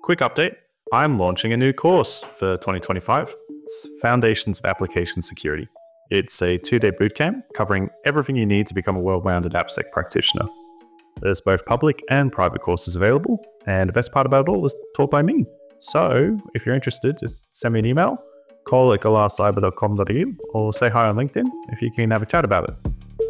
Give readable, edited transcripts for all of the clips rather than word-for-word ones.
Quick update. I'm launching a new course for 2025. It's Foundations of Application Security. It's a 2-day bootcamp covering everything you need to become a well-rounded AppSec practitioner. There's both public and private courses available, and the best part about it all is taught by me. So if you're interested, just send me an email, call@galascyber.com.au, or say hi on LinkedIn if you can have a chat about it.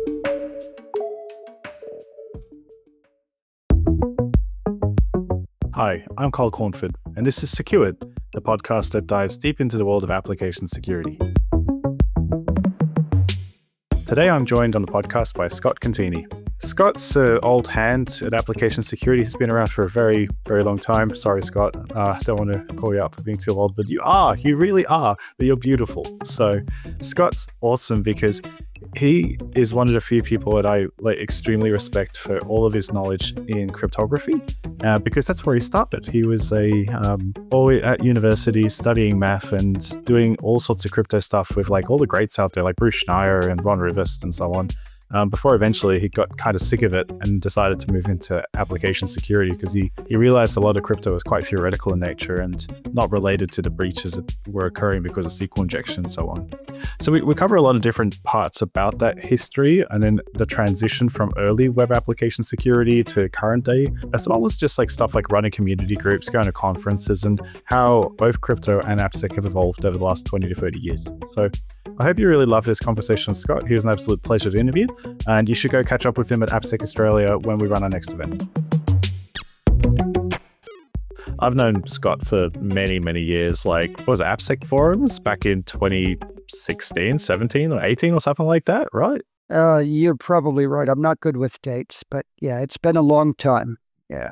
Hi, I'm Carl Cornford, and this is Secured, the podcast that dives deep into the world of application security. Today I'm joined on the podcast by Scott Contini. Scott's an old hand at application security. He's been around for a very, very long time. Sorry, Scott. I don't want to call you out for being too old, but you really are, but you're beautiful. So Scott's awesome because he is one of the few people that I extremely respect for all of his knowledge in cryptography, because that's where he started. He was at university studying math and doing all sorts of crypto stuff with all the greats out there, like Bruce Schneier and Ron Rivest and so on. Before eventually he got kind of sick of it and decided to move into application security because he realized a lot of crypto was quite theoretical in nature and not related to the breaches that were occurring because of SQL injection and so on. So we cover a lot of different parts about that history and then the transition from early web application security to current day, as well as just stuff like running community groups, going to conferences, and how both crypto and AppSec have evolved over the last 20 to 30 years. So I hope you really love this conversation with Scott. He was an absolute pleasure to interview, and you should go catch up with him at AppSec Australia when we run our next event. I've known Scott for many, many years. What was it, AppSec forums back in 2016, 17 or 18 or something like that, right? You're probably right. I'm not good with dates, but yeah, it's been a long time. Yeah.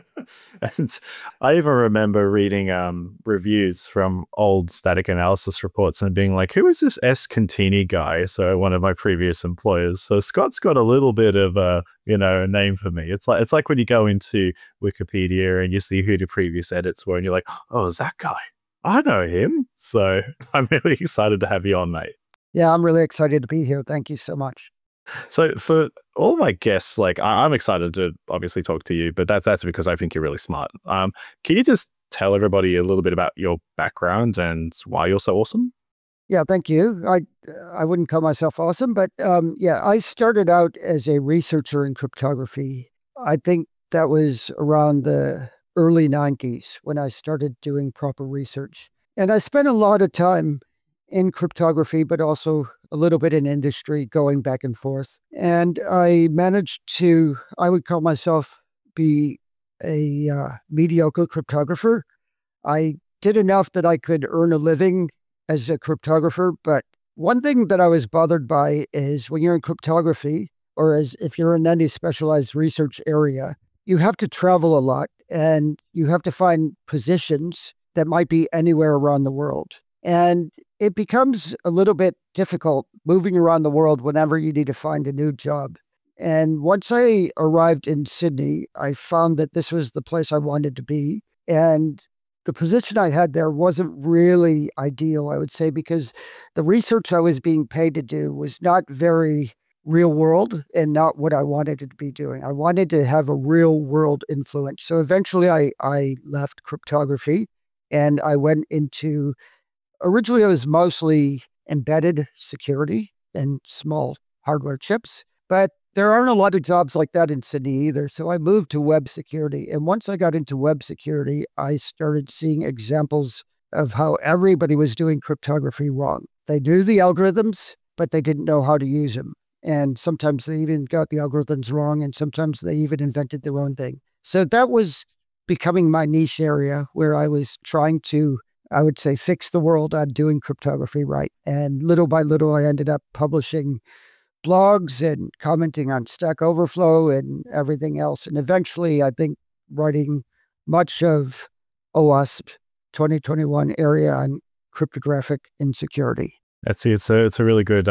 And I even remember reading reviews from old static analysis reports and being like, who is this S. Contini guy? So one of my previous employers. So Scott's got a little bit of a name for me. It's like when you go into Wikipedia and you see who the previous edits were and you're like, oh, is that guy? I know him. So I'm really excited to have you on, mate. Yeah, I'm really excited to be here. Thank you so much. So for all my guests, I'm excited to obviously talk to you, but that's because I think you're really smart. Can you just tell everybody a little bit about your background and why you're so awesome? Yeah, thank you. I wouldn't call myself awesome, but I started out as a researcher in cryptography. I think that was around the early 90s when I started doing proper research. And I spent a lot of time in cryptography, but also a little bit in industry, going back and forth. And I managed to, I would call myself, be a mediocre cryptographer. I did enough that I could earn a living as a cryptographer. But one thing that I was bothered by is when you're in cryptography, or if you're in any specialized research area, you have to travel a lot and you have to find positions that might be anywhere around the world. And it becomes a little bit difficult moving around the world whenever you need to find a new job. And once I arrived in Sydney, I found that this was the place I wanted to be. And the position I had there wasn't really ideal, I would say, because the research I was being paid to do was not very real world and not what I wanted to be doing. I wanted to have a real world influence. So eventually I left cryptography and I went into, originally I was mostly embedded security and small hardware chips, but there aren't a lot of jobs like that in Sydney either. So I moved to web security. And once I got into web security, I started seeing examples of how everybody was doing cryptography wrong. They knew the algorithms, but they didn't know how to use them. And sometimes they even got the algorithms wrong, and sometimes they even invented their own thing. So that was becoming my niche area where I was trying to, I would say, fix the world on doing cryptography right. And little by little, I ended up publishing blogs and commenting on Stack Overflow and everything else. And eventually, I think, writing much of OWASP 2021 area on cryptographic insecurity. It's a really good,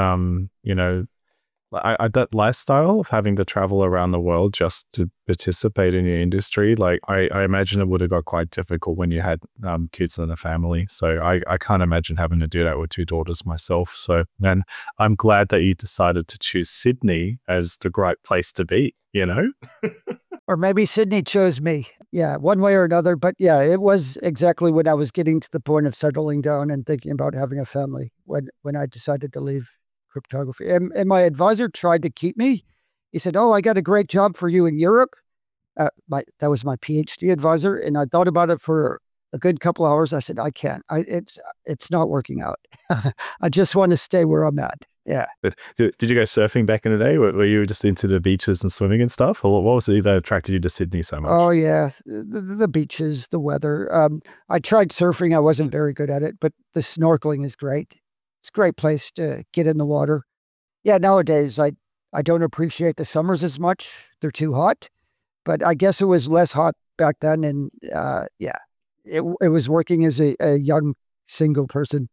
that lifestyle of having to travel around the world just to participate in your industry, I imagine it would have got quite difficult when you had kids and a family. So I can't imagine having to do that with 2 daughters myself. So, and I'm glad that you decided to choose Sydney as the great place to be, Or maybe Sydney chose me. Yeah, one way or another. But yeah, it was exactly when I was getting to the point of settling down and thinking about having a family when I decided to leave cryptography. And my advisor tried to keep me. He said, "Oh, I got a great job for you in Europe." That was my PhD advisor, and I thought about it for a good couple hours. I said, "I can't. It's not working out. I just want to stay where I'm at." Yeah. Did you go surfing back in the day? Were you just into the beaches and swimming and stuff? Or what was it that attracted you to Sydney so much? Oh yeah, the beaches, the weather. I tried surfing. I wasn't very good at it, but the snorkeling is great. It's a great place to get in the water. Yeah, nowadays I don't appreciate the summers as much. They're too hot. But I guess it was less hot back then, and yeah, it was working as a young single person.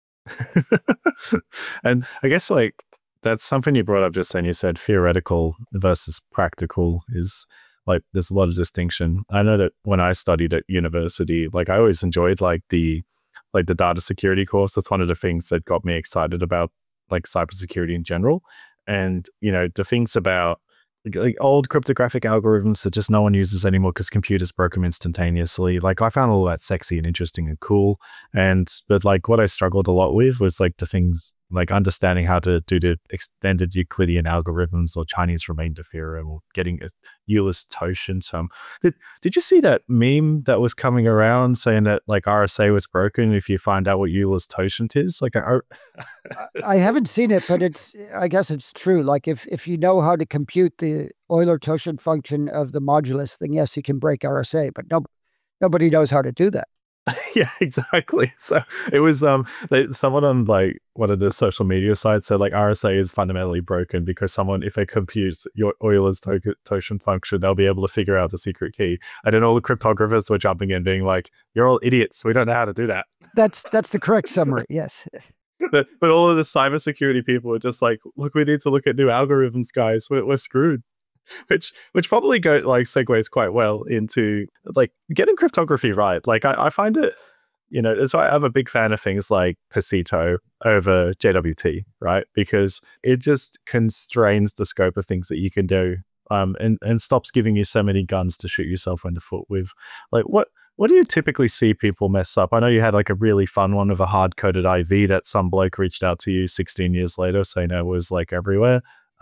And I guess like that's something you brought up just then. You said theoretical versus practical is like there's a lot of distinction. I know that when I studied at university, like I always enjoyed like the data security course. That's one of the things that got me excited about like cybersecurity in general. And the things about like old cryptographic algorithms that just no one uses anymore because computers broke them instantaneously. Like I found all that sexy and interesting and cool. But like what I struggled a lot with was like the things like understanding how to do the extended Euclidean algorithms or Chinese remainder theorem or getting a Euler's Toshin sum. Did you see that meme that was coming around saying that like RSA was broken if you find out what Euler's Toshin is? Like I haven't seen it, but I guess it's true. Like if you know how to compute the Euler-Toshin function of the modulus, then yes, you can break RSA, but nobody knows how to do that. Yeah, exactly. So it was someone on like one of the social media sites said like RSA is fundamentally broken because someone, if they compute your Euler's Toshin function, they'll be able to figure out the secret key. And then all the cryptographers were jumping in being like, "You're all idiots. We don't know how to do that." That's the correct summary. Yes. But all of the cybersecurity people are just like, "Look, we need to look at new algorithms, guys. We're screwed." Which probably segues quite well into like getting cryptography right. Like I find it, so I'm a big fan of things like Pasito over JWT, right? Because it just constrains the scope of things that you can do, and stops giving you so many guns to shoot yourself in the foot with. Like what do you typically see people mess up? I know you had like a really fun one of a hard-coded IV that some bloke reached out to you 16 years later saying it was like everywhere.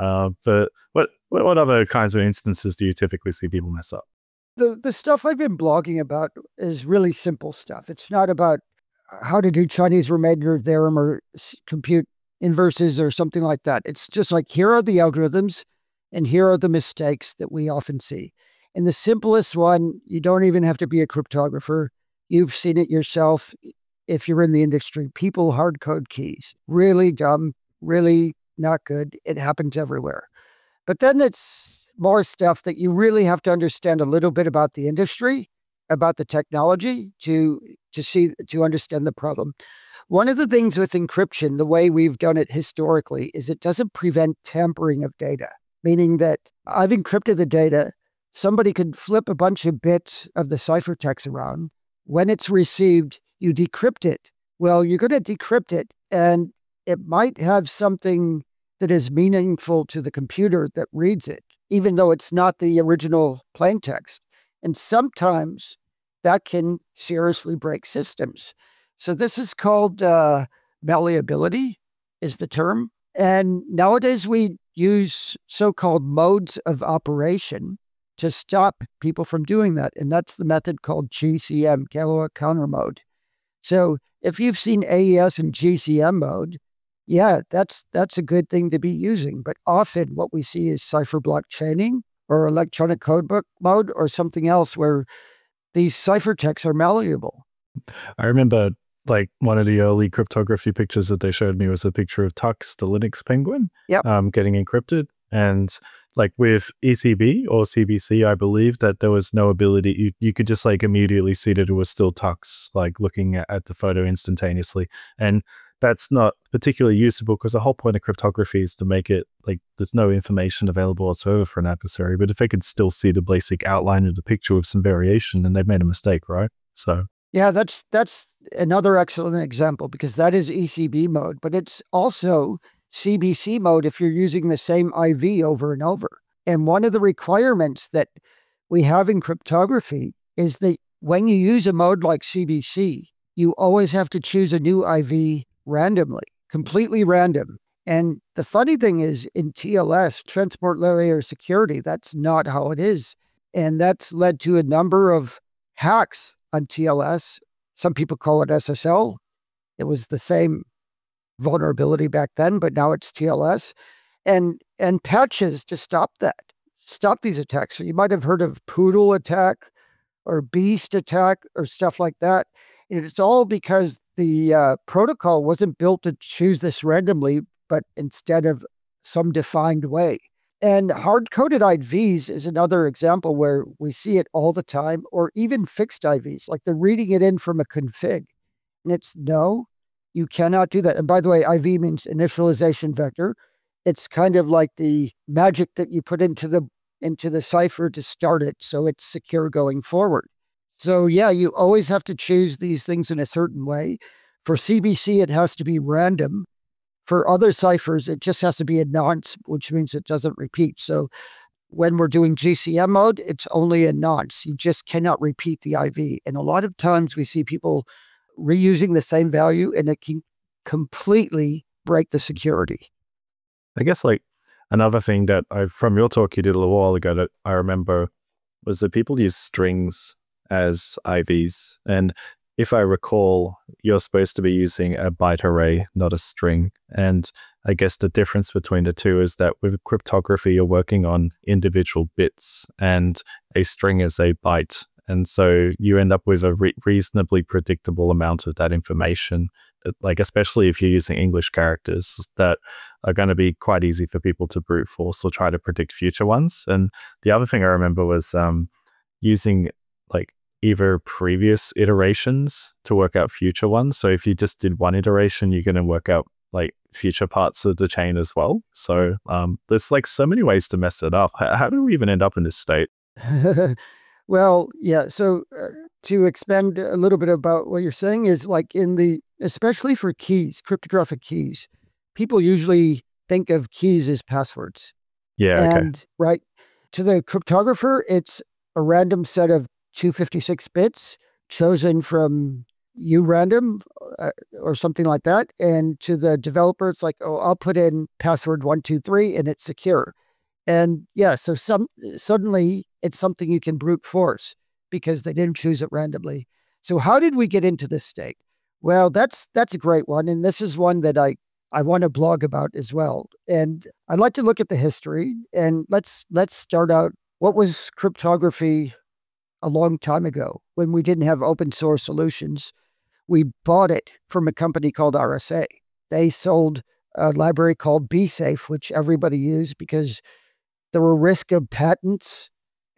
But what other kinds of instances do you typically see people mess up? The stuff I've been blogging about is really simple stuff. It's not about how to do Chinese remainder theorem or compute inverses or something like that. It's just like, here are the algorithms and here are the mistakes that we often see. And the simplest one, you don't even have to be a cryptographer. You've seen it yourself if you're in the industry. People hard code keys. Really dumb, really not good. It happens everywhere. But then it's more stuff that you really have to understand a little bit about the industry, about the technology to understand the problem. One of the things with encryption, the way we've done it historically, is it doesn't prevent tampering of data, meaning that I've encrypted the data. Somebody could flip a bunch of bits of the ciphertext around. When it's received, you decrypt it. Well, you're going to decrypt it, and it might have something that is meaningful to the computer that reads it, even though it's not the original plain text. And sometimes that can seriously break systems. So this is called malleability is the term. And nowadays we use so-called modes of operation to stop people from doing that. And that's the method called GCM, Galois counter mode. So if you've seen AES in GCM mode, yeah, that's a good thing to be using. But often what we see is cipher block chaining or electronic codebook mode or something else where these ciphertexts are malleable. I remember like one of the early cryptography pictures that they showed me was a picture of Tux, the Linux penguin, getting encrypted. And like with ECB or CBC, I believe that there was no ability. You could just like immediately see that it was still Tux, like looking at the photo instantaneously. And that's not particularly usable because the whole point of cryptography is to make it like there's no information available whatsoever for an adversary. But if they could still see the basic outline of the picture with some variation, then they've made a mistake, right? So yeah, that's another excellent example because that is ECB mode, but it's also CBC mode if you're using the same IV over and over. And one of the requirements that we have in cryptography is that when you use a mode like CBC, you always have to choose a new IV randomly, completely random. And the funny thing is in TLS, transport layer security, that's not how it is. And that's led to a number of hacks on TLS. Some people call it SSL. It was the same vulnerability back then, but now it's TLS. And patches to stop these attacks. So you might have heard of Poodle attack or Beast attack or stuff like that. And it's all because the protocol wasn't built to choose this randomly, but instead of some defined way. And hard-coded IVs is another example where we see it all the time, or even fixed IVs, like they're reading it in from a config. And it's no, you cannot do that. And by the way, IV means initialization vector. It's kind of like the magic that you put into the cipher to start it, so it's secure going forward. So yeah, you always have to choose these things in a certain way. For CBC, it has to be random. For other ciphers, it just has to be a nonce, which means it doesn't repeat. So when we're doing GCM mode, it's only a nonce. You just cannot repeat the IV. And a lot of times we see people reusing the same value, and it can completely break the security. I guess like another thing that from your talk you did a little while ago that I remember was that people use strings as IVs. And if I recall, you're supposed to be using a byte array, not a string. And I guess the difference between the two is that with cryptography, you're working on individual bits and a string is a byte. And so you end up with a reasonably predictable amount of that information, like especially if you're using English characters that are going to be quite easy for people to brute force or try to predict future ones. And the other thing I remember was using like either previous iterations to work out future ones. So if you just did one iteration, you're going to work out like future parts of the chain as well. So there's like so many ways to mess it up. How do we even end up in this state? Well, yeah. So to expand a little bit about what you're saying is like especially for keys, cryptographic keys, people usually think of keys as passwords. Yeah. And right to the cryptographer, it's a random set of 256 bits chosen from random or something like that. And to the developer, it's like, oh, I'll put in password 123 and it's secure. And yeah, so suddenly it's something you can brute force because they didn't choose it randomly. So how did we get into this state? Well, that's a great one. And this is one that I want to blog about as well. And I'd like to look at the history, and let's start out. What was cryptography a long time ago when we didn't have open source solutions? We bought it from a company called RSA. They sold a library called BSafe, which everybody used because there were risk of patents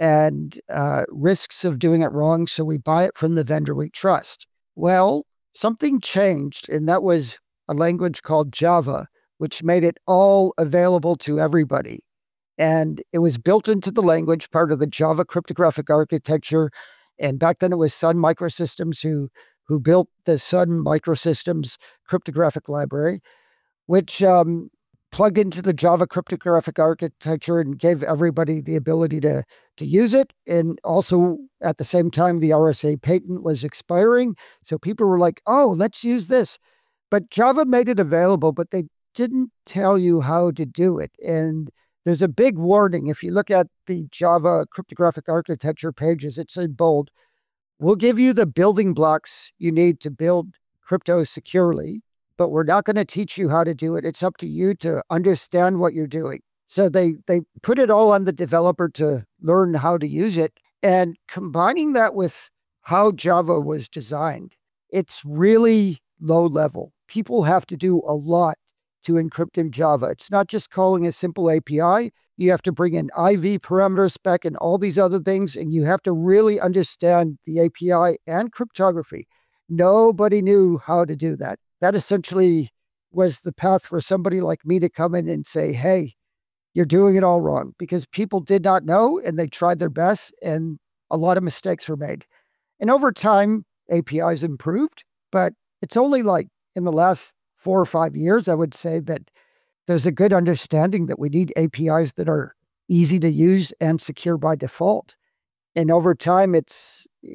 and risks of doing it wrong. So we buy it from the vendor we trust. Well, something changed, and that was a language called Java, which made it all available to everybody. And it was built into the language, part of the Java cryptographic architecture. And back then it was Sun Microsystems who built the Sun Microsystems cryptographic library, which plugged into the Java cryptographic architecture and gave everybody the ability to use it. And also at the same time, the RSA patent was expiring. So people were like, oh, let's use this. But Java made it available, but they didn't tell you how to do it. And there's a big warning. If you look at the Java cryptographic architecture pages, it's in bold. We'll give you the building blocks you need to build crypto securely, but we're not going to teach you how to do it. It's up to you to understand what you're doing. So they put it all on the developer to learn how to use it. And combining that with how Java was designed, it's really low level. People have to do a lot to encrypt in Java. It's not just calling a simple API. You have to bring in IV parameter spec and all these other things, and you have to really understand the API and cryptography. Nobody knew how to do that. That essentially was the path for somebody like me to come in and say, hey, you're doing it all wrong, because people did not know and they tried their best and a lot of mistakes were made. And over time, APIs improved, but it's only like in the last 4 or 5 years, I would say that there's a good understanding that we need APIs that are easy to use and secure by default. And over time, it's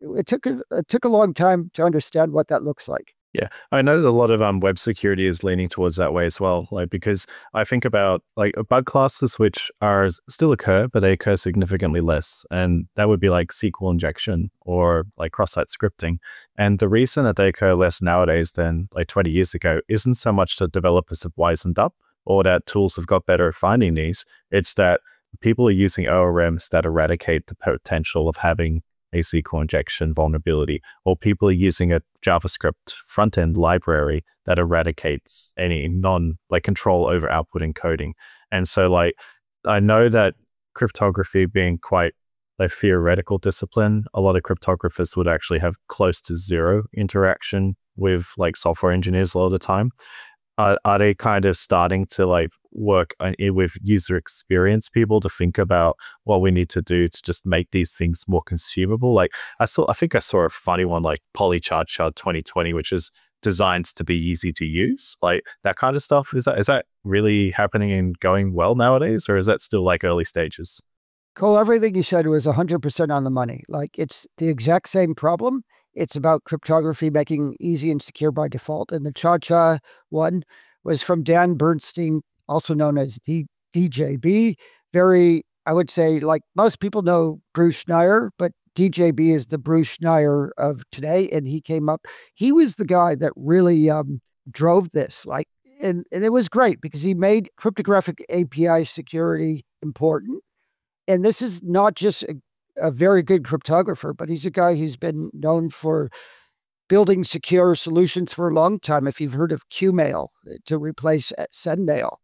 it took a long time to understand what that looks like. Yeah, I know that a lot of web security is leaning towards that way as well. Like because I think about like bug classes which are still occur, but they occur significantly less, and that would be like SQL injection or like cross-site scripting. And the reason that they occur less nowadays than like 20 years ago isn't so much that developers have wisened up or that tools have got better at finding these. It's that people are using ORMs that eradicate the potential of having a SQL injection vulnerability, or people are using a JavaScript front-end library that eradicates any like control over output encoding. And so like, I know that cryptography being quite a theoretical discipline, a lot of cryptographers would actually have close to zero interaction with like software engineers a lot of the time. Are they kind of starting to like work with user experience people to think about what we need to do to just make these things more consumable? Like I think I saw a funny one like Polychartchart 2020, which is designed to be easy to use. Like that kind of stuff. Is that really happening and going well nowadays, or is that still like early stages? Cole, everything you said was 100% on the money. Like it's the exact same problem. It's about cryptography making easy and secure by default. And the Cha-Cha one was from Dan Bernstein, also known as DJB. Very, I would say, like most people know Bruce Schneier, but DJB is the Bruce Schneier of today. And he was the guy that really drove this. Like, and it was great because he made cryptographic API security important. And this is not just a very good cryptographer, but he's a guy who's been known for building secure solutions for a long time. If you've heard of Qmail to replace SendMail,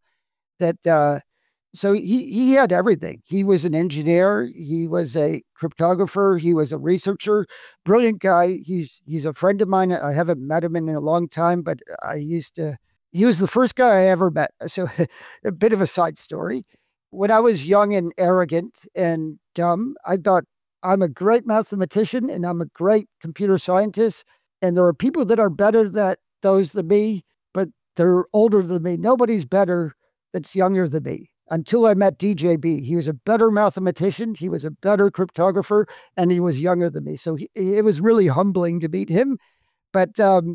so he had everything. He was an engineer. He was a cryptographer. He was a researcher. Brilliant guy. He's a friend of mine. I haven't met him in a long time, but he was the first guy I ever met. So a bit of a side story. When I was young and arrogant and dumb, I thought I'm a great mathematician and I'm a great computer scientist. And there are people that are better than me, but they're older than me. Nobody's better that's younger than me. Until I met DJB, he was a better mathematician, he was a better cryptographer, and he was younger than me. So it was really humbling to meet him. But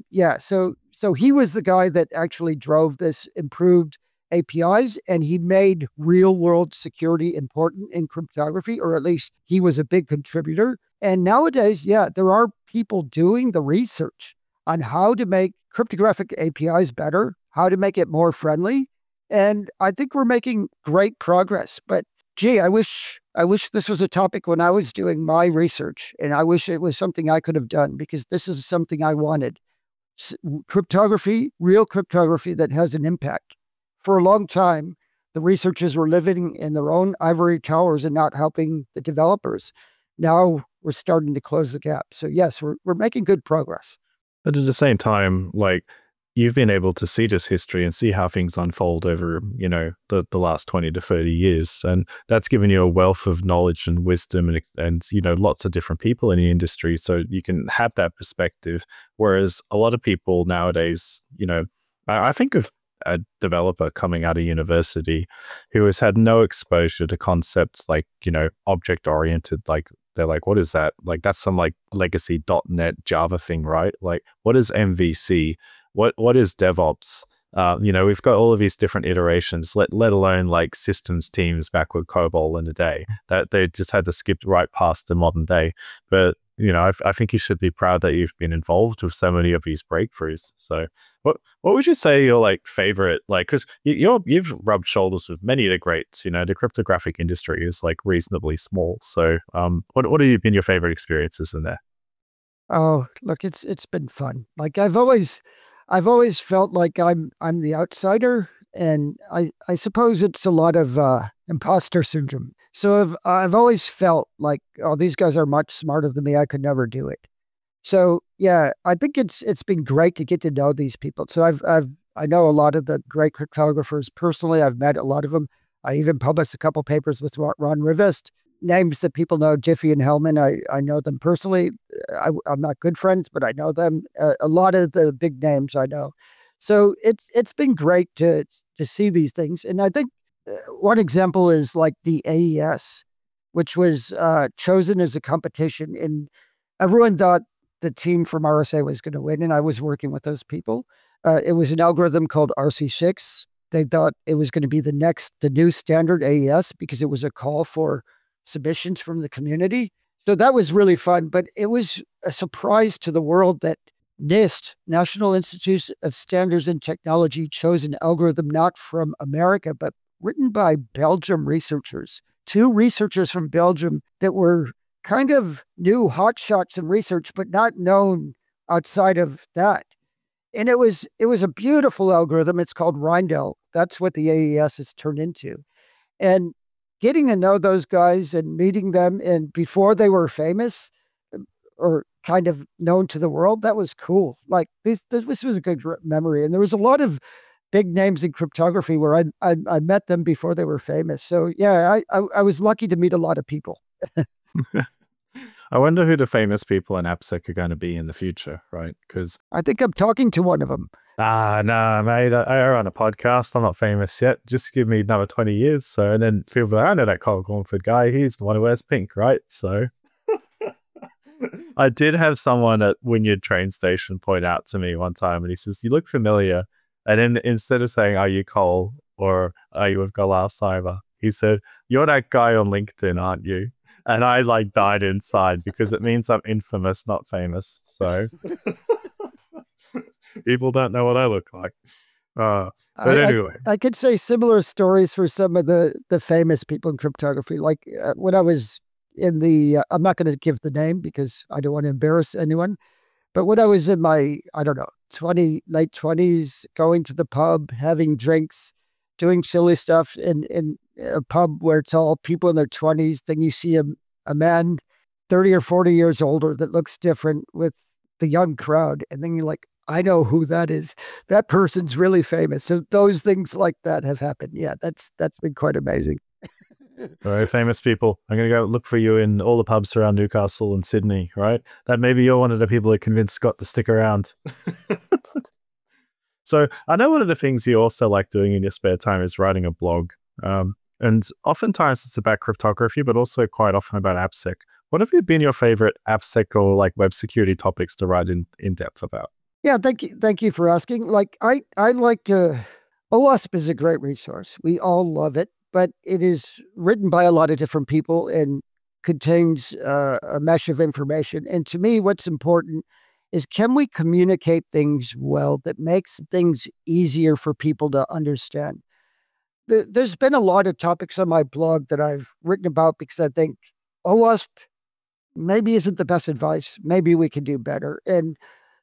so he was the guy that actually drove this improved APIs, and he made real world security important in cryptography, or at least he was a big contributor. And nowadays, there are people doing the research on how to make cryptographic APIs better, how to make it more friendly. And I think we're making great progress. But gee, I wish this was a topic when I was doing my research, and I wish it was something I could have done because this is something I wanted. Cryptography, real cryptography that has an impact. For a long time, the researchers were living in their own ivory towers and not helping the developers. Now we're starting to close the gap. So yes, we're making good progress. But at the same time, like you've been able to see this history and see how things unfold over, the last 20 to 30 years. And that's given you a wealth of knowledge and wisdom and lots of different people in the industry. So you can have that perspective. Whereas a lot of people nowadays, I think of a developer coming out of university who has had no exposure to concepts like, object oriented, like they're like, what is that? Like, that's some like legacy .NET Java thing, right? Like, what is MVC? What is DevOps? We've got all of these different iterations, let alone like systems teams back with COBOL in the day that they just had to skip right past the modern day. But, I think you should be proud that you've been involved with so many of these breakthroughs. So what would you say your like favorite, like, because you've rubbed shoulders with many of the greats, the cryptographic industry is like reasonably small. So what have been your favorite experiences in there? Oh, look, it's been fun. Like I've always felt like I'm the outsider, and I suppose it's a lot of imposter syndrome. So I've always felt like, oh, these guys are much smarter than me. I could never do it. So yeah, I think it's been great to get to know these people. So I know a lot of the great cryptographers personally. I've met a lot of them. I even published a couple papers with Ron Rivest. Names that people know, Diffie and Hellman, I know them personally. I'm not good friends, but I know them. A lot of the big names I know. So it's been great to see these things. And I think one example is like the AES, which was chosen as a competition in everyone thought the team from RSA was going to win, and I was working with those people. It was an algorithm called RC6. They thought it was going to be the new standard AES because it was a call for submissions from the community. So that was really fun, but it was a surprise to the world that NIST, National Institute of Standards and Technology, chose an algorithm not from America, but written by Belgium researchers. Two researchers from Belgium that were kind of new hotshots in research, but not known outside of that. And it was a beautiful algorithm. It's called Rindell. That's what the AES has turned into. And getting to know those guys and meeting them, and before they were famous or kind of known to the world, that was cool. Like this was a good memory. And there was a lot of big names in cryptography where I met them before they were famous. So yeah, I was lucky to meet a lot of people. I wonder who the famous people in AppSec are going to be in the future, right? Because I think I'm talking to one of them. No, mate, I run a podcast. I'm not famous yet. Just give me another 20 years. So, and then people are like, I know that Kyle Cornford guy. He's the one who wears pink, right? So I did have someone at Wynyard train station point out to me one time, and he says, you look familiar. And then instead of saying, are you Cole or are you with Galar Cyber? He said, you're that guy on LinkedIn, aren't you? And I like died inside because it means I'm infamous, not famous. So people don't know what I look like. But anyway. I could say similar stories for some of the famous people in cryptography. Like when I was in the, I'm not going to give the name because I don't want to embarrass anyone. But when I was in my, I don't know, late 20s, going to the pub, having drinks, doing silly stuff in a pub where it's all people in their 20s, then you see a man 30 or 40 years older that looks different with the young crowd. And then you're like, I know who that is. That person's really famous. So those things like that have happened. Yeah, that's been quite amazing. Very famous people. I'm going to go look for you in all the pubs around Newcastle and Sydney, right? That maybe you're one of the people that convinced Scott to stick around. So I know one of the things you also like doing in your spare time is writing a blog. And oftentimes it's about cryptography, but also quite often about AppSec. What have been your favorite AppSec or like web security topics to write in depth about? Yeah, thank you for asking. Like I like to, OWASP is a great resource. We all love it, but it is written by a lot of different people and contains a mesh of information. And to me, what's important is, can we communicate things well that makes things easier for people to understand? There's been a lot of topics on my blog that I've written about because I think OWASP maybe isn't the best advice. Maybe we could do better. And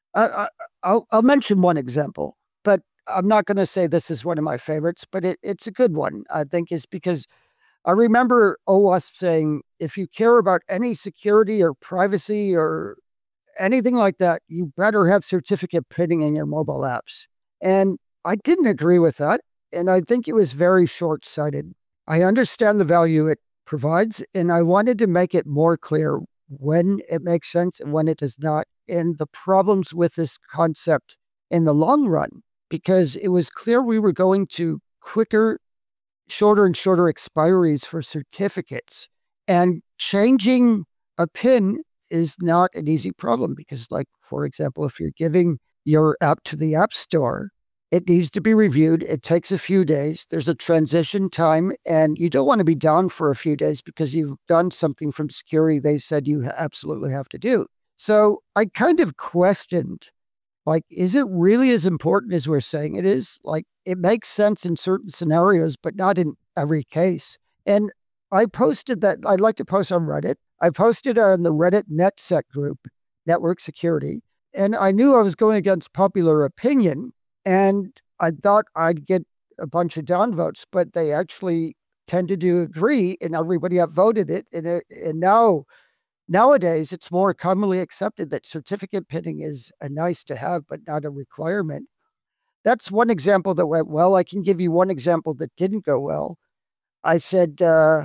I'll mention one example, but I'm not going to say this is one of my favorites, but it's a good one, I think, is because I remember OWASP saying, if you care about any security or privacy or anything like that, you better have certificate pinning in your mobile apps. And I didn't agree with that. And I think it was very short-sighted. I understand the value it provides, and I wanted to make it more clear when it makes sense and when it does not, and the problems with this concept in the long run, because it was clear we were going to quicker, shorter and shorter expiries for certificates. And changing a PIN is not an easy problem because, like, for example, if you're giving your app to the App Store, it needs to be reviewed. It takes a few days. There's a transition time, and you don't want to be down for a few days because you've done something from security they said you absolutely have to do. So I kind of questioned, like, is it really as important as we're saying it is? Like, it makes sense in certain scenarios, but not in every case. And I posted that. I'd like to post on Reddit. I posted on the Reddit NetSec group, Network Security, and I knew I was going against popular opinion. And I thought I'd get a bunch of downvotes, but they actually tended to agree, and everybody upvoted it. And nowadays, it's more commonly accepted that certificate pinning is a nice to have, but not a requirement. That's one example that went well. I can give you one example that didn't go well. I said,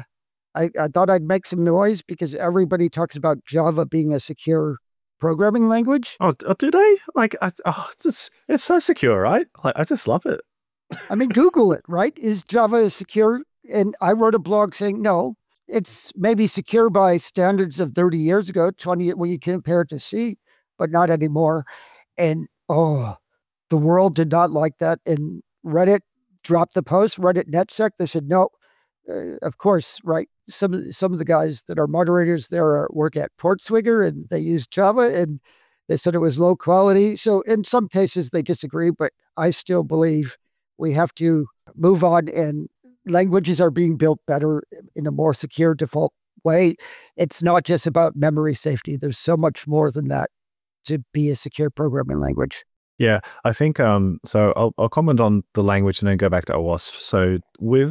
I thought I'd make some noise because everybody talks about Java being a secure programming language. Oh, do they? Like, it's so secure, right? Like, I just love it. I mean, Google it, right? Is Java secure? And I wrote a blog saying, no, It's maybe secure by standards of 30 years ago, 20 when you compare it to C, but not anymore. And the world did not like that. And Reddit dropped the post, Reddit NetSec. They said, no, of course, right. Some of the guys that are moderators there work at Portswigger and they use Java and they said it was low quality. So in some cases they disagree, but I still believe we have to move on and languages are being built better in a more secure default way. It's not just about memory safety. There's so much more than that to be a secure programming language. Yeah, I think so I'll comment on the language and then go back to OWASP. So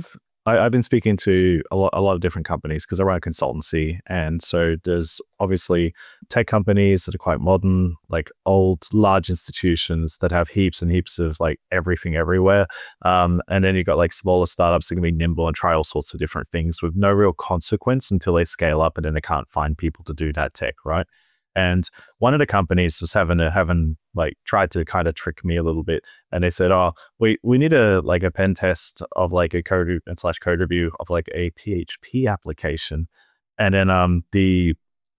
I've been speaking to a lot of different companies because I run a consultancy. And so there's obviously tech companies that are quite modern, like old, large institutions that have heaps and heaps of like everything everywhere. And then you've got like smaller startups that can be nimble and try all sorts of different things with no real consequence until they scale up and then they can't find people to do that tech, right? And one of the companies was having like tried to kind of trick me a little bit, and they said, "Oh, we need a pen test of like a code / review of like a PHP application," and then the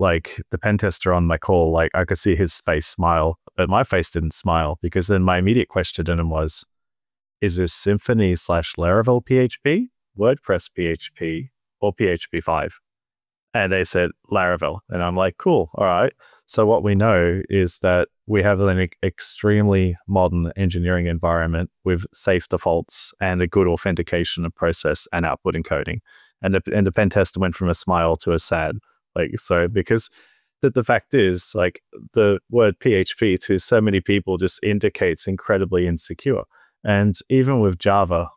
pen tester on my call, like I could see his face smile, but my face didn't smile because then my immediate question to him was, "Is this Symfony / Laravel PHP, WordPress PHP, or PHP 5?" And they said Laravel. And I'm like, cool. All right. So what we know is that we have an extremely modern engineering environment with safe defaults and a good authentication of process and output encoding. And the pen tester went from a smile to a sad. Because the fact is, like, the word PHP to so many people just indicates incredibly insecure. And even with Java,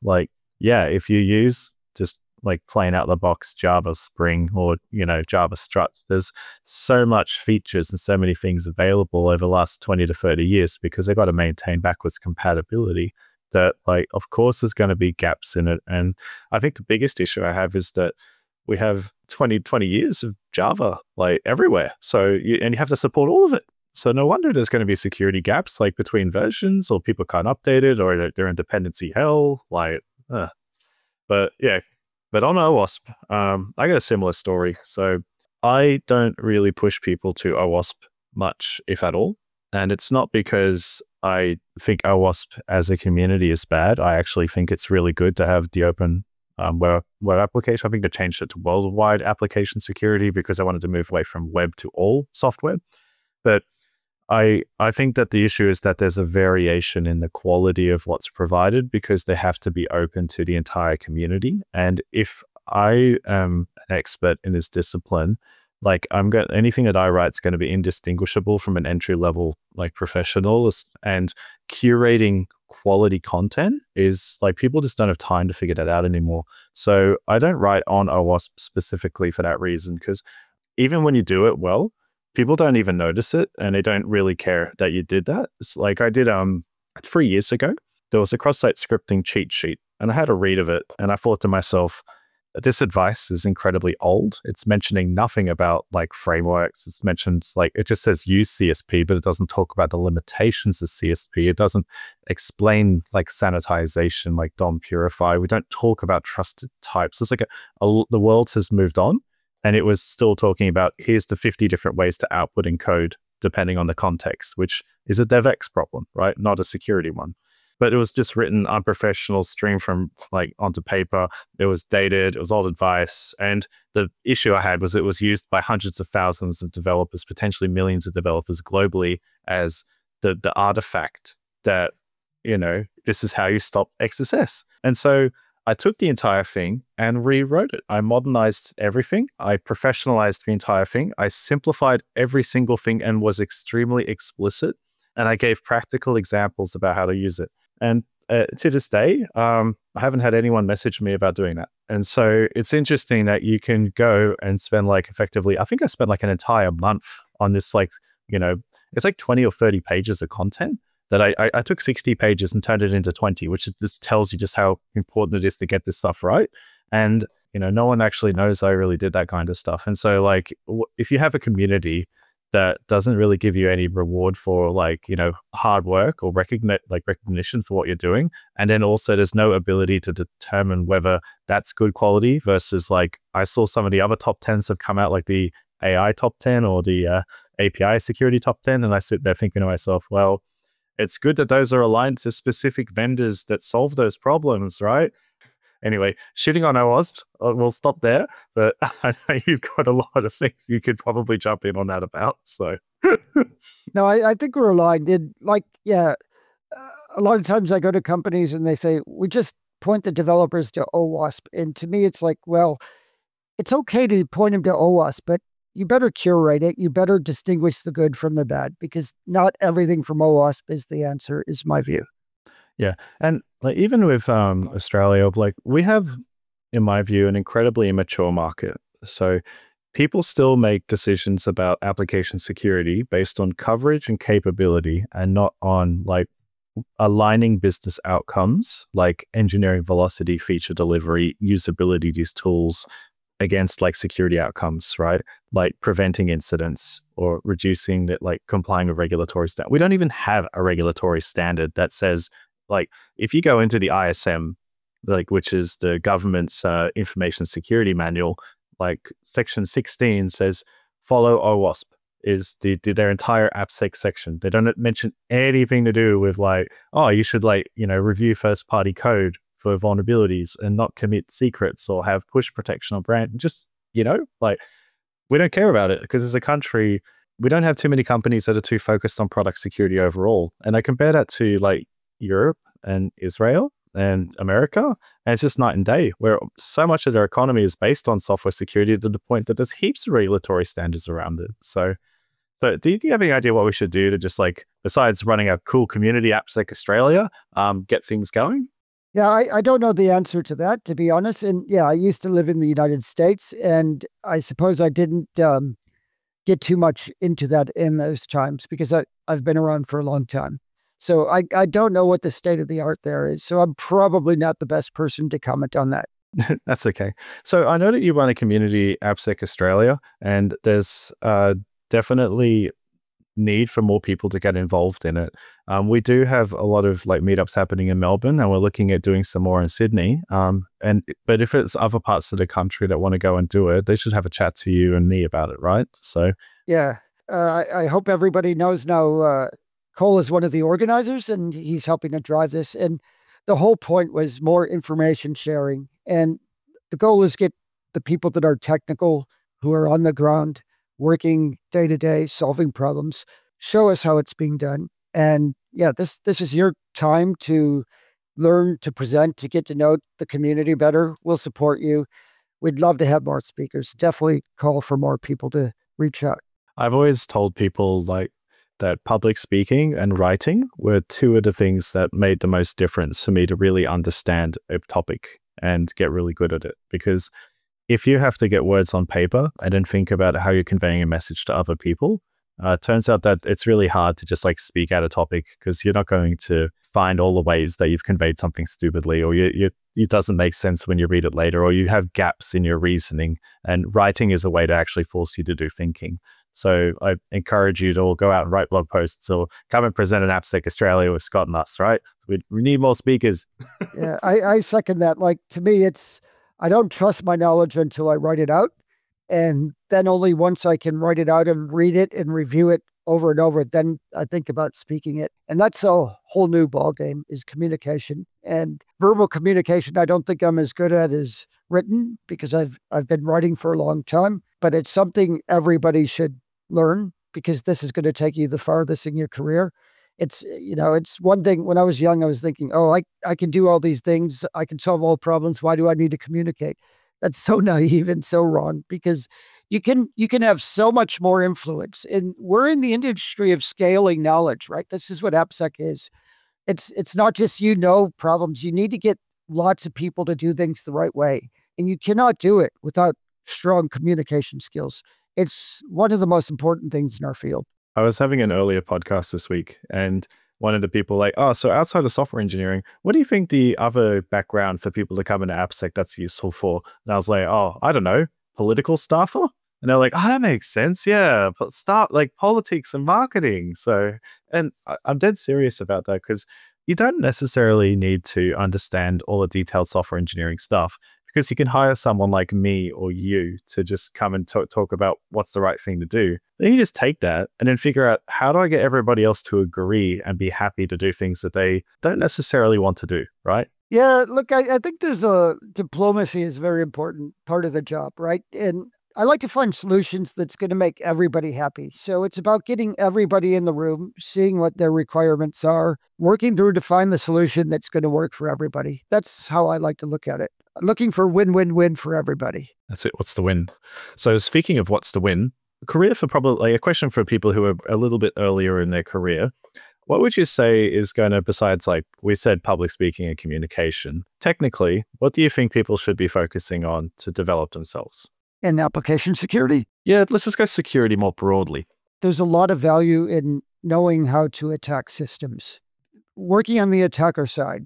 if you use just like plain out the box Java Spring or, Java struts, there's so much features and so many things available over the last 20 to 30 years because they've got to maintain backwards compatibility that, of course, there's going to be gaps in it. And I think the biggest issue I have is that we have 20 years of Java everywhere. So you have to support all of it. So no wonder there's going to be security gaps between versions, or people can't update it, or they're in dependency hell. But yeah. But on OWASP, I got a similar story. So I don't really push people to OWASP much, if at all. And it's not because I think OWASP as a community is bad. I actually think it's really good to have the open web application. I think they changed it to worldwide application security because I wanted to move away from web to all software. But I think that the issue is that there's a variation in the quality of what's provided because they have to be open to the entire community. And if I am an expert in this discipline, anything that I write is going to be indistinguishable from an entry level professional. And curating quality content is people just don't have time to figure that out anymore. So I don't write on OWASP specifically for that reason, because even when you do it well, people don't even notice it, and they don't really care that you did that. It's I did 3 years ago, there was a cross-site scripting cheat sheet, and I had a read of it, and I thought to myself, this advice is incredibly old. It's mentioning nothing about frameworks. It's mentioned it just says use CSP, but it doesn't talk about the limitations of CSP. It doesn't explain sanitization, DOM Purify. We don't talk about trusted types. It's the world has moved on. And it was still talking about, here's the 50 different ways to output encode depending on the context, which is a DevX problem, right? Not a security one. But it was just written unprofessional, streamed from onto paper. It was dated. It was old advice. And the issue I had was it was used by hundreds of thousands of developers, potentially millions of developers globally, as the artifact that, this is how you stop XSS. And so I took the entire thing and rewrote it. I modernized everything. I professionalized the entire thing. I simplified every single thing and was extremely explicit. And I gave practical examples about how to use it. And to this day, I haven't had anyone message me about doing that. And so it's interesting that you can go and spend effectively, I think I spent an entire month on this, it's 20 or 30 pages of content that I took 60 pages and turned it into 20, which just tells you just how important it is to get this stuff right. And, no one actually knows I really did that kind of stuff. And so if you have a community that doesn't really give you any reward for like, you know, hard work or recognition for what you're doing. And then also there's no ability to determine whether that's good quality versus like, I saw some of the other top 10s have come out, like the AI top 10 or the API security top 10. And I sit there thinking to myself, well, it's good that those are aligned to specific vendors that solve those problems, right? Anyway, shitting on OWASP, we'll stop there. But I know you've got a lot of things you could probably jump in on that about. So, No, I think we're aligned. A lot of times I go to companies and they say, we just point the developers to OWASP. And to me, it's like, well, it's okay to point them to OWASP, but you better curate it. You better distinguish the good from the bad, because not everything from OWASP is the answer, is my view. yeah. And like even with Australia, like we have, in my view, an incredibly immature market. So people still make decisions about application security based on coverage and capability and not on like aligning business outcomes like engineering velocity, feature delivery, usability, these tools against like security outcomes, right? Like preventing incidents or reducing that, like complying with regulatory standard. We don't even have a regulatory standard that says, like, if you go into the ISM, like, which is the government's information security manual, like section 16 says, follow OWASP is their entire AppSec section. They don't mention anything to do with like, oh, you should like, you know, review first party code for vulnerabilities and not commit secrets or have push protection on brand. Just, you know, like we don't care about it because as a country, we don't have too many companies that are too focused on product security overall. And I compare that to like Europe and Israel and America, and it's just night and day, where so much of their economy is based on software security to the point that there's heaps of regulatory standards around it. So do you have any idea what we should do to just like, besides running a cool community apps like Australia, get things going? Yeah, I don't know the answer to that, to be honest. And yeah, I used to live in the United States, and I suppose I didn't get too much into that in those times because I've been around for a long time. So I don't know what the state of the art there is. So I'm probably not the best person to comment on that. That's okay. So I know that you run a community AppSec Australia, and there's definitely need for more people to get involved in it. We do have a lot of like meetups happening in Melbourne, and we're looking at doing some more in Sydney. But if it's other parts of the country that want to go and do it, they should have a chat to you and me about it, right? So yeah, I hope everybody knows now. Cole is one of the organizers, and he's helping to drive this. And the whole point was more information sharing, and the goal is get the people that are technical, who are on the ground, working day to day, solving problems, show us how it's being done. And yeah, this is your time to learn, to present, to get to know the community better. We'll support you. We'd love to have more speakers. Definitely call for more people to reach out. I've always told people like that public speaking and writing were two of the things that made the most difference for me to really understand a topic and get really good at it. Because if you have to get words on paper and then think about how you're conveying a message to other people, it turns out that it's really hard to just like speak out a topic because you're not going to find all the ways that you've conveyed something stupidly, or it doesn't make sense when you read it later, or you have gaps in your reasoning. And writing is a way to actually force you to do thinking. So I encourage you to all go out and write blog posts or come and present an AppSec Australia with Scott and us, right? We need more speakers. Yeah, I second that. Like, to me, I don't trust my knowledge until I write it out. And then only once I can write it out and read it and review it over and over, then I think about speaking it. And that's a whole new ballgame, is communication. And verbal communication, I don't think I'm as good at as written, because I've been writing for a long time. But it's something everybody should learn, because this is going to take you the farthest in your career. It's one thing. When I was young, I was thinking, oh, I can do all these things. I can solve all problems. Why do I need to communicate? That's so naive and so wrong, because you can have so much more influence. And we're in the industry of scaling knowledge, right? This is what AppSec is. It's not just, problems. You need to get lots of people to do things the right way. And you cannot do it without strong communication skills. It's one of the most important things in our field. I was having an earlier podcast this week, and one of the people like, oh, so outside of software engineering, what do you think the other background for people to come into AppSec that's useful for? And I was like, oh, I don't know, political staffer? And they're like, oh, that makes sense. Yeah. But start like politics and marketing. So, and I'm dead serious about that because you don't necessarily need to understand all the detailed software engineering stuff because you can hire someone like me or you to just come and talk about what's the right thing to do. Then you just take that and then figure out how do I get everybody else to agree and be happy to do things that they don't necessarily want to do, right? Yeah, look, I think there's a diplomacy is a very important part of the job, right? And I like to find solutions that's going to make everybody happy. So it's about getting everybody in the room, seeing what their requirements are, working through to find the solution that's going to work for everybody. That's how I like to look at it. Looking for win-win-win for everybody. That's it. What's the win? So speaking of what's the win, career for probably like a question for people who are a little bit earlier in their career. What would you say is going to, besides like we said, public speaking and communication, technically, what do you think people should be focusing on to develop themselves? And application security. Yeah, let's just go security more broadly. There's a lot of value in knowing how to attack systems. Working on the attacker side,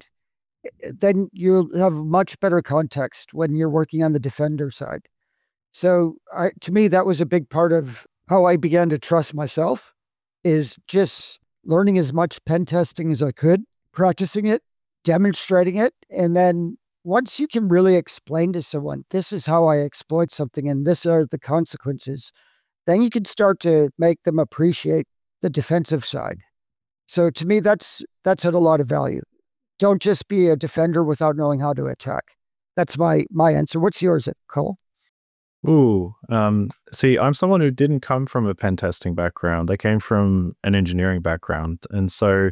then you'll have much better context when you're working on the defender side. So to me, that was a big part of how I began to trust myself, is just learning as much pen testing as I could, practicing it, demonstrating it. And then once you can really explain to someone, this is how I exploit something and this are the consequences, then you can start to make them appreciate the defensive side. So to me, that's had a lot of value. Don't just be a defender without knowing how to attack. That's my answer. What's yours, Cole? Ooh, see, I'm someone who didn't come from a pen testing background. I came from an engineering background. And so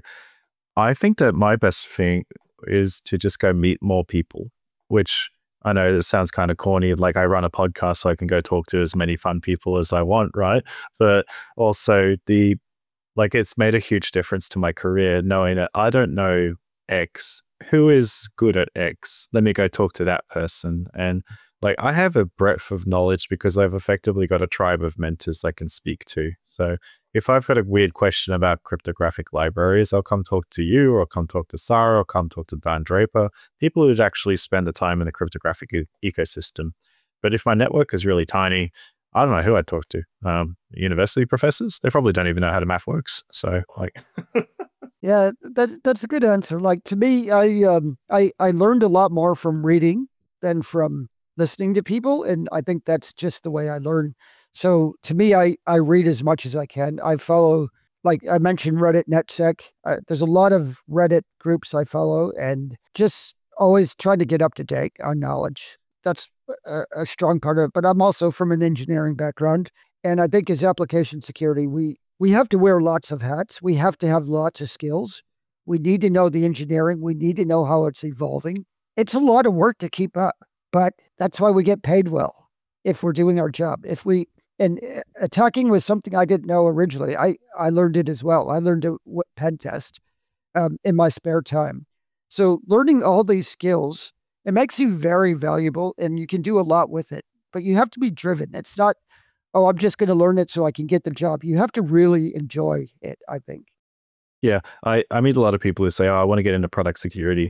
I think that my best thing is to just go meet more people, which I know it sounds kind of corny. Like I run a podcast so I can go talk to as many fun people as I want, right? But also it's made a huge difference to my career knowing that I don't know X. Who is good at X? Let me go talk to that person. And like I have a breadth of knowledge because I've effectively got a tribe of mentors I can speak to. So if I've got a weird question about cryptographic libraries, I'll come talk to you, or I'll come talk to Sarah, or come talk to Dan Draper, people who actually spend the time in the cryptographic ecosystem. But if my network is really tiny, I don't know who I'd talk to. University professors, they probably don't even know how the math works. So like... Yeah, that's a good answer. Like to me, I learned a lot more from reading than from listening to people. And I think that's just the way I learn. So to me, I read as much as I can. I follow, like I mentioned, Reddit, NetSec. There's a lot of Reddit groups I follow and just always trying to get up to date on knowledge. That's a strong part of it. But I'm also from an engineering background. And I think as application security, we have to wear lots of hats. We have to have lots of skills. We need to know the engineering. We need to know how it's evolving. It's a lot of work to keep up, but that's why we get paid well if we're doing our job. And attacking was something I didn't know originally. I learned it as well. I learned to pen test in my spare time. So learning all these skills, it makes you very valuable and you can do a lot with it, but you have to be driven. It's not, oh, I'm just going to learn it so I can get the job. You have to really enjoy it, I think. Yeah, I meet a lot of people who say, oh, I want to get into product security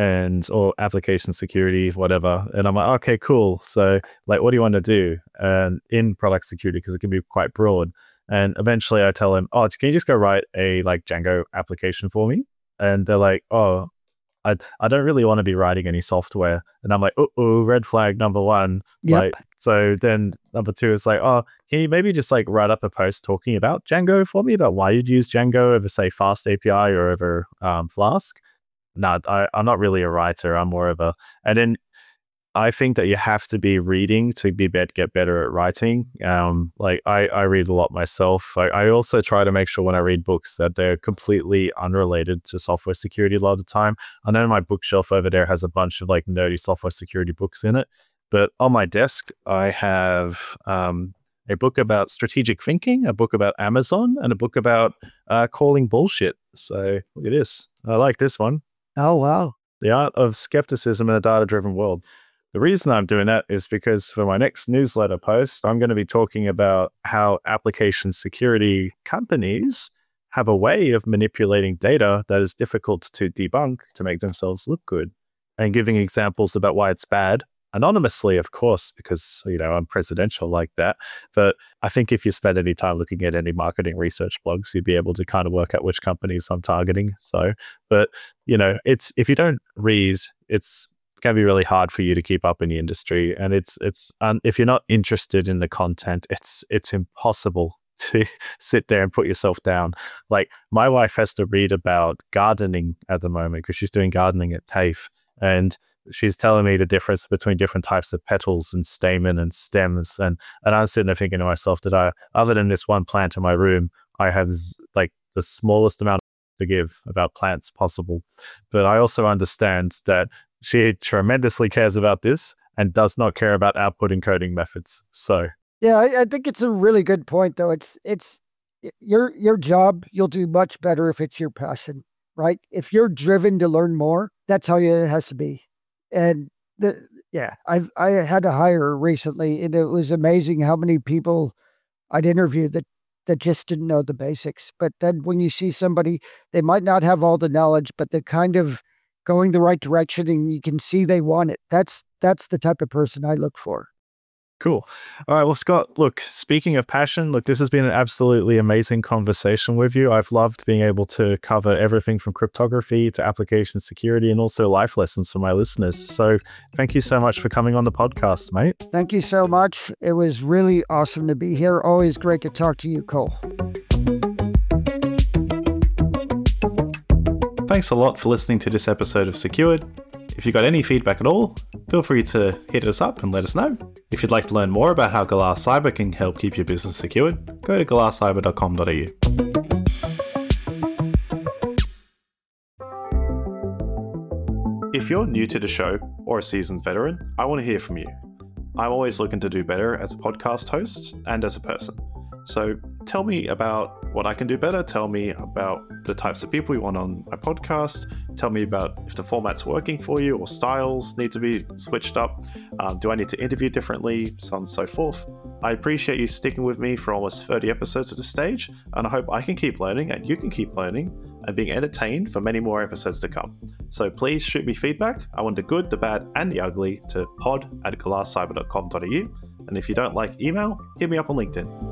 or application security, whatever. And I'm like, okay, cool. So like, what do you want to do in product security? Because it can be quite broad. And eventually I tell them, oh, can you just go write a like Django application for me? And they're like, oh, I don't really want to be writing any software. And I'm like, red flag number one. Yep. Like, so then number two is like, oh, can you maybe just like write up a post talking about Django for me, about why you'd use Django over say Fast API or over Flask? No, I'm not really a writer. I'm more of and then I think that you have to be reading to get better at writing. Like I read a lot myself. I also try to make sure when I read books that they're completely unrelated to software security a lot of the time. I know my bookshelf over there has a bunch of like nerdy software security books in it, but on my desk I have a book about strategic thinking, a book about Amazon, and a book about calling bullshit. So look at this. I like this one. Oh, wow. The Art of Skepticism in a Data-Driven World. The reason I'm doing that is because for my next newsletter post, I'm going to be talking about how application security companies have a way of manipulating data that is difficult to debunk to make themselves look good, and giving examples about why it's bad anonymously, of course, because, I'm presidential like that. But I think if you spend any time looking at any marketing research blogs, you'd be able to kind of work out which companies I'm targeting. So, but, it's, if you don't read, it's can be really hard for you to keep up in the industry. And if you're not interested in the content, it's impossible to sit there and put yourself down. Like, my wife has to read about gardening at the moment because she's doing gardening at TAFE, and she's telling me the difference between different types of petals and stamen and stems. And I'm sitting there thinking to myself that other than this one plant in my room, I have like the smallest amount to give about plants possible. But I also understand that she tremendously cares about this and does not care about output encoding methods. So yeah, I think it's a really good point, though. It's your job. You'll do much better if it's your passion, right? If you're driven to learn more, that's how it has to be. And I had a hire recently, and it was amazing how many people I'd interviewed that just didn't know the basics. But then when you see somebody, they might not have all the knowledge, but they're kind of going the right direction, and you can see they want it. That's the type of person I look for. Cool. All right. Well, Scott, look, speaking of passion, this has been an absolutely amazing conversation with you. I've loved being able to cover everything from cryptography to application security and also life lessons for my listeners. So thank you so much for coming on the podcast, mate. Thank you so much. It was really awesome to be here. Always great to talk to you, Cole. Thanks a lot for listening to this episode of Secured. If you got any feedback at all, feel free to hit us up and let us know. If you'd like to learn more about how Galar Cyber can help keep your business secured, go to galarcyber.com.au. If you're new to the show or a seasoned veteran, I want to hear from you. I'm always looking to do better as a podcast host and as a person. So tell me about what I can do better. Tell me about the types of people you want on my podcast. Tell me about if the format's working for you or styles need to be switched up. Do I need to interview differently? So on and so forth. I appreciate you sticking with me for almost 30 episodes at this stage, and I hope I can keep learning and you can keep learning and being entertained for many more episodes to come. So please shoot me feedback. I want the good, the bad, and the ugly to pod@galarcyber.com.au. And if you don't like email, hit me up on LinkedIn.